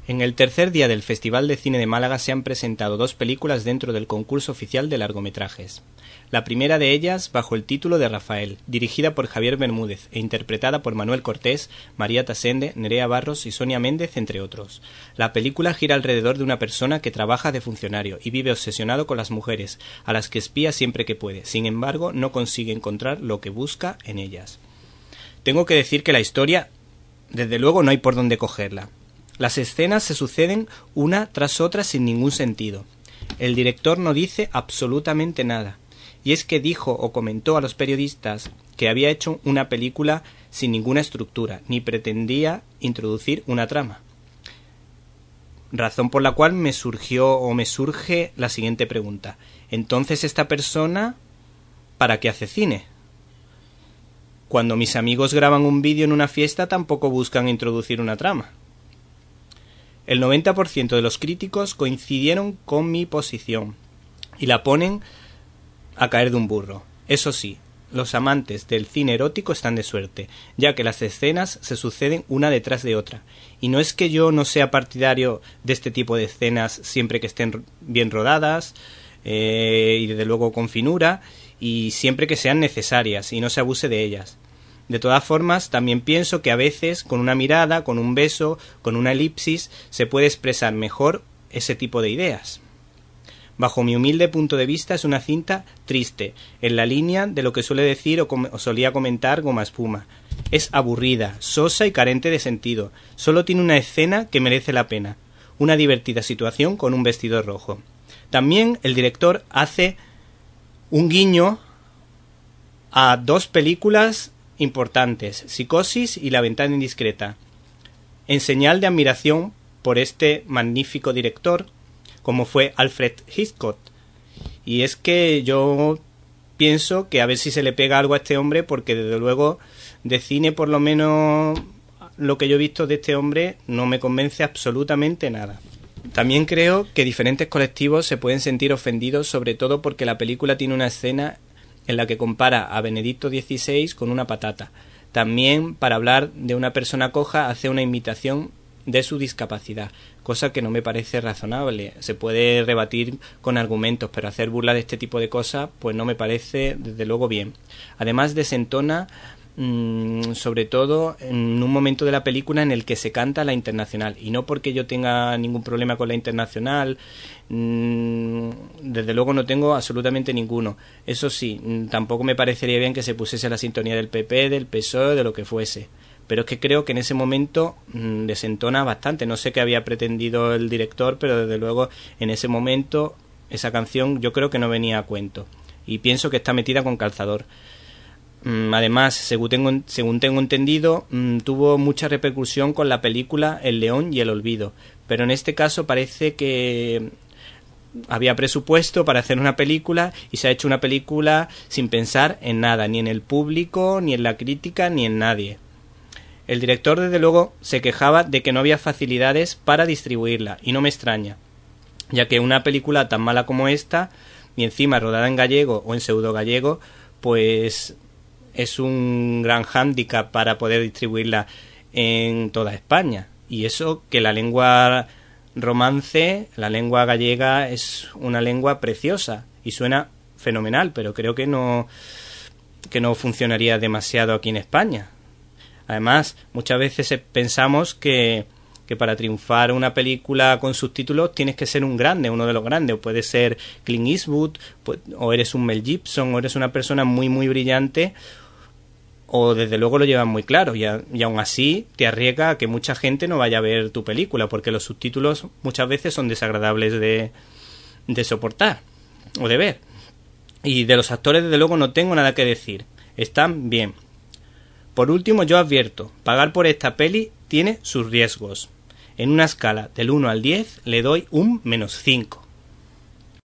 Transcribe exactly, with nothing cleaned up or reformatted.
En el tercer día del Festival de Cine de Málaga se han presentado dos películas dentro del concurso oficial de largometrajes. La primera de ellas, bajo el título de Rafael, dirigida por Javier Bermúdez e interpretada por Manuel Cortés, María Tasende, Nerea Barros y Sonia Méndez, entre otros. La película gira alrededor de una persona que trabaja de funcionario y vive obsesionado con las mujeres, a las que espía siempre que puede. Sin embargo, no consigue encontrar lo que busca en ellas. Tengo que decir que la historia, desde luego, no hay por dónde cogerla. Las escenas se suceden una tras otra sin ningún sentido. El director no dice absolutamente nada. Y es que dijo o comentó a los periodistas que había hecho una película sin ninguna estructura, ni pretendía introducir una trama. Razón por la cual me surgió o me surge la siguiente pregunta. Entonces, ¿esta persona para qué hace cine? Cuando mis amigos graban un vídeo en una fiesta tampoco buscan introducir una trama. El noventa por ciento de los críticos coincidieron con mi posición y la ponen a caer de un burro. Eso sí, los amantes del cine erótico están de suerte, ya que las escenas se suceden una detrás de otra. Y no es que yo no sea partidario de este tipo de escenas siempre que estén bien rodadas eh, y desde luego con finura y siempre que sean necesarias y no se abuse de ellas. De todas formas, también pienso que a veces, con una mirada, con un beso, con una elipsis, se puede expresar mejor ese tipo de ideas. Bajo mi humilde punto de vista, es una cinta triste, en la línea de lo que suele decir o, com- o solía comentar Goma Espuma. Es aburrida, sosa y carente de sentido. Solo tiene una escena que merece la pena, una divertida situación con un vestido rojo. También el director hace un guiño a dos películas importantes, Psicosis y La ventana indiscreta, en señal de admiración por este magnífico director, como fue Alfred Hitchcock. Y es que yo pienso que a ver si se le pega algo a este hombre, porque desde luego de cine, por lo menos lo que yo he visto de este hombre, no me convence absolutamente nada. También creo que diferentes colectivos se pueden sentir ofendidos, sobre todo porque la película tiene una escena en la que compara a Benedicto dieciséis con una patata. También, para hablar de una persona coja, hace una imitación de su discapacidad, cosa que no me parece razonable. Se puede rebatir con argumentos, pero hacer burla de este tipo de cosas, pues no me parece, desde luego, bien. Además, desentona, mmm, sobre todo en un momento de la película en el que se canta la Internacional, y no porque yo tenga ningún problema con la Internacional, mmm, desde luego no tengo absolutamente ninguno. Eso sí, mmm, tampoco me parecería bien que se pusiese la sintonía del P P, del P S O E, de lo que fuese. Pero es que creo que en ese momento mmm, desentona bastante. No sé qué había pretendido el director, pero desde luego en ese momento esa canción yo creo que no venía a cuento. Y pienso que está metida con calzador. Mmm, además, según tengo, según tengo entendido, mmm, tuvo mucha repercusión con la película El León y el Olvido. Pero en este caso parece que había presupuesto para hacer una película y se ha hecho una película sin pensar en nada, ni en el público, ni en la crítica, ni en nadie. El director, desde luego, se quejaba de que no había facilidades para distribuirla, y no me extraña, ya que una película tan mala como esta, y encima rodada en gallego o en pseudo gallego, pues es un gran hándicap para poder distribuirla en toda España. Y eso que la lengua romance, la lengua gallega, es una lengua preciosa y suena fenomenal, pero creo que no, que no funcionaría demasiado aquí en España. Además, muchas veces pensamos que, que para triunfar una película con subtítulos tienes que ser un grande, uno de los grandes, o puede ser Clint Eastwood, o eres un Mel Gibson, o eres una persona muy muy brillante, o desde luego lo llevas muy claro, y, a, y aún así te arriesga a que mucha gente no vaya a ver tu película, porque los subtítulos muchas veces son desagradables de, de soportar o de ver. Y de los actores desde luego no tengo nada que decir, están bien. Por último, yo advierto, pagar por esta peli tiene sus riesgos. En una escala del uno al diez le doy un menos cinco.